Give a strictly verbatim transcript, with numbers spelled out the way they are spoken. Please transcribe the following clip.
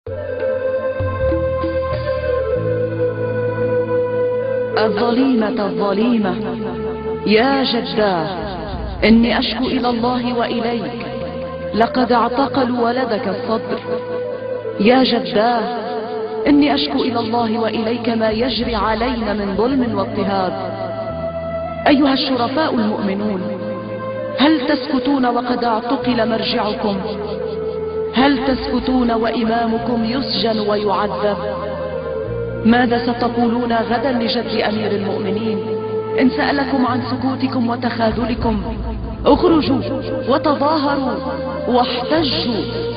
الظليمة الظليمة يا جداه، إني أشكو إلى الله وإليك، لقد اعتقلوا ولدك الصدر. يا جداه، إني أشكو إلى الله وإليك ما يجري علينا من ظلم واضطهاد. أيها الشرفاء المؤمنون، هل تسكتون وقد اعتقل مرجعكم؟ هل تسكتون وإمامكم يسجن ويعذب؟ ماذا ستقولون غدا لجد أمير المؤمنين إن سألكم عن سكوتكم وتخاذلكم؟ اخرجوا وتظاهروا واحتجوا